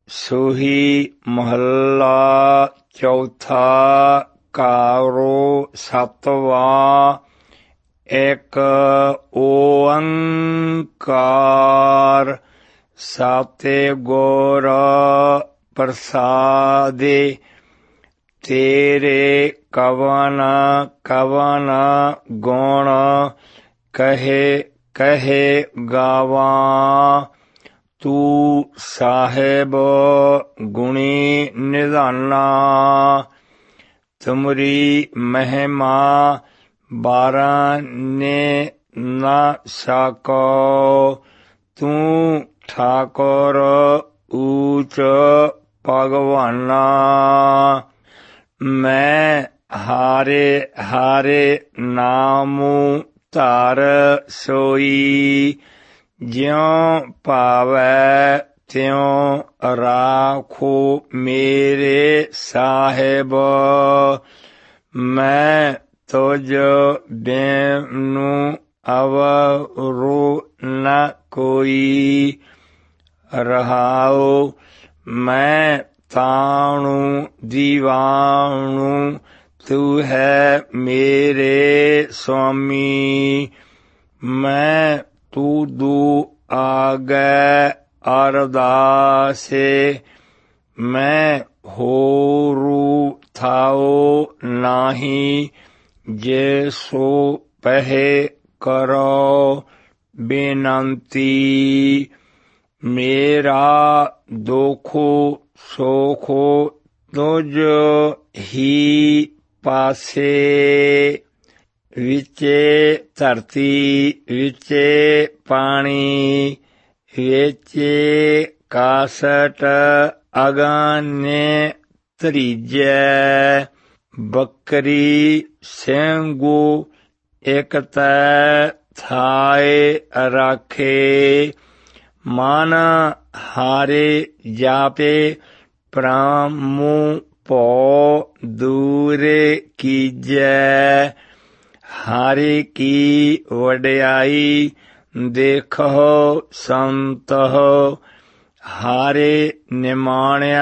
सोही महला चौथा कारो सतवां। एक ओंकार साते गौर प्रसादे। तेरे कवन कवन गुण कहे कहे गावां। तू साहेब गुणी निधाना। तुमरी महिमा बाराने न सको। तू ठाकुर ऊच भगवाना। मैं हारे हारे नामू धर सोई। ज्यों पावै त्यों राखो मेरे साहेब। मैं तुझ बिनु अवरो न कोई। रहाओ मैं ताणु दीवाणु तू है मेरे स्वामी। मैं तू दू आगे अरदासे। मैं होरू थाओ नाही जे सो पहे करो बेनंती। मेरा दोखो सोखो तुझ ही पासे। विचे धरती विचे पानी विचे कासट अगाने त्रिजै। बकरी सेंगू एक तै थाए राखे। मन हारे जापे प्रामु पौ दूरे कीजै। हारे की वड्याई देखो संतो। हारे निमाण्या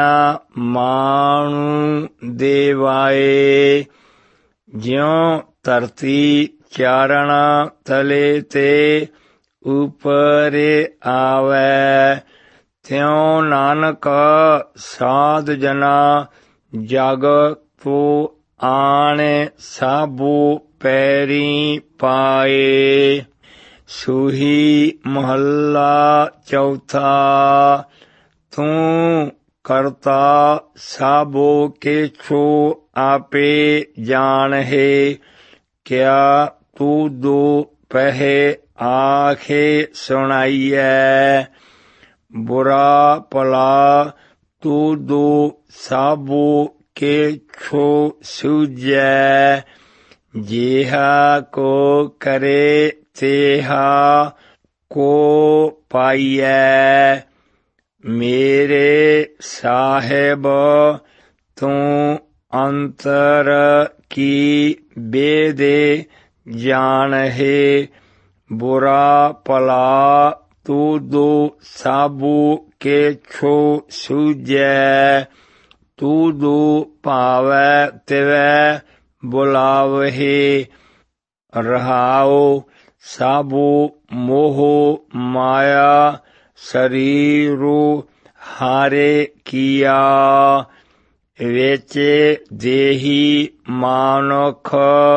माणु देवाए। ज्यों धरती चारण तले ते ऊपरे आवे। त्यों नानक साध जना जग तो आने साबू पैरी पाए। सूही महला चौथा। तू करता साबो के छो आपे जान है। क्या तू दो पहे आखे सुनाइए। बुरा भला तू दो साबो के छो सूझै। जेहा को करे तेहा को पाइयै। मेरे साहेब तू अंतर की बेदे जान है। बुरा भला तू दो साबू के छो सूझै। तू दो भावै तिवै बुलावहे। रहाओ साबू मोह माया शरीरु हारे किया। वेचे देही मानुख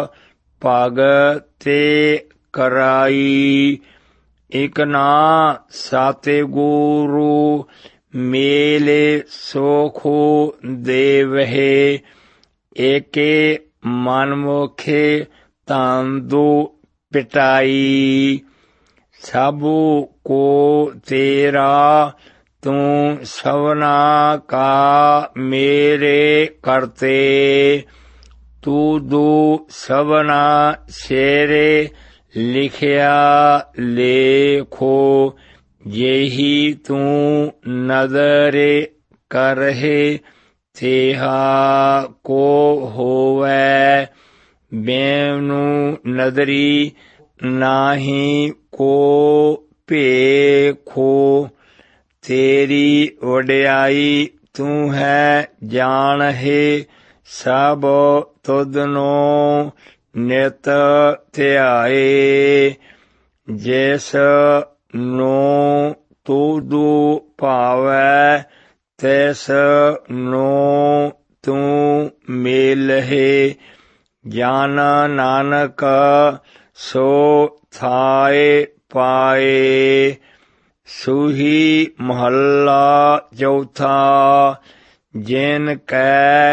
भगते कराई। इक ना साते गुरु मेले सोखो देवहे। एके मनमुखे तांदो पिटाई। सबू को तेरा तू सवना का मेरे करते। तू दो सवना शेरे लिखया लेखो। यही तू नदरे करहे तेहा को होवै। बेनु नदरी नाही को पेखो। ਤੇਰੀ ਵਡਿਆਈ ਤੂੰ ਹੈ ਜਾਣਹਿ ਸਭ ਤੁਧਨੋ ਨਿਤ ਧਿਆਏ ਜਿਸ ਨੂੰ ਤੁਧੁ ਭਾਵੈ ਤਿਸ ਨੂੰ ਤੂੰ ਮੇਲਹਿ ਜਨ ਨਾਨਕ ਸੋ ਥਾਇ ਪਾਏ। ਸੂਹੀ ਮਹੱਲਾ ਚੌਥਾ। ਜਿਨ ਕੈ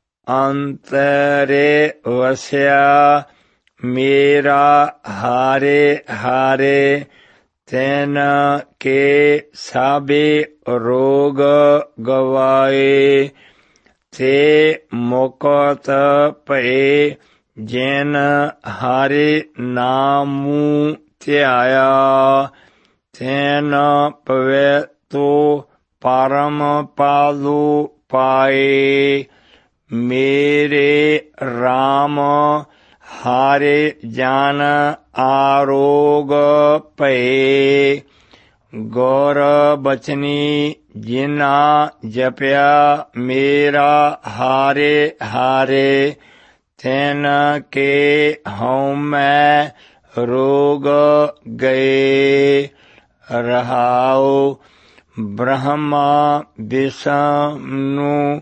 ਅੰਤਰੇ ਵਸਿਆ ਮੇਰਾ ਹਾਰੇ ਹਾਰੇ ਤਿਨ ਕੇ ਸਾਬੇ ਰੋਗ ਗਵਾਏ। ਤੇ ਮੁਕਤ ਭਏ ਜਿਨ ਹਰਿ ਨਾਮੁ ਧਿਆਇਆ ਤਿਨ ਪਵਿੱਤੋ ਪਰਮ ਪਾਦੁ ਪਾਏ। ਮੇਰੇ RAM ਹਰਿ ਜਨ ਆਰੋਗ ਭਏ ਗੁਰ ਬਚਨੀ ਜਿਨਾ ਜਪਿਆ ਮੇਰਾ ਹਾਰੇ ਹਾਰੇ ਤਿਨ ਕੇ ਹਉਮੈ ਰੋਗ ਗਏ। ਰਹਾਉ ਬ੍ਰਹਮਾ ਵਿਸ਼ਨੂੰ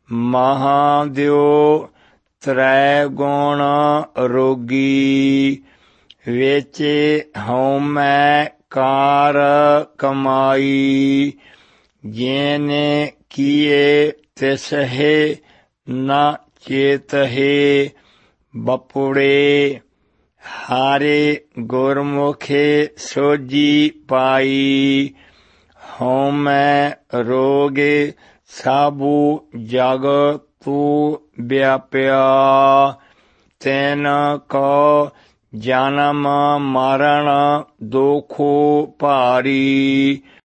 ਮਹਾਦੇਵ ਤ੍ਰੈ ਗੁਣ ਰੋਗੀ ਵਿੱਚ ਹਉਮੈ ਕਾਰ ਕਮਾਈ। ਜਿਨੇ ਕੀਏ ਤਿਸਹਿ ਨ ਚੇਤਹਿ ਬਪੁੜੇ ਹਾਰੇ ਗੁਰਮੁਖੇ ਸੋਜੀ ਪਾਈ। ਹਉਮੈ ਰੋਗੇ ਸਾਬੂ ਜਗ ਤੂ ਵਿਆਪਿਆ ਤਿਨ ਕੋ ਜਨਮ ਮਰਨ ਦੁਖੁ ਭਾਰੀ।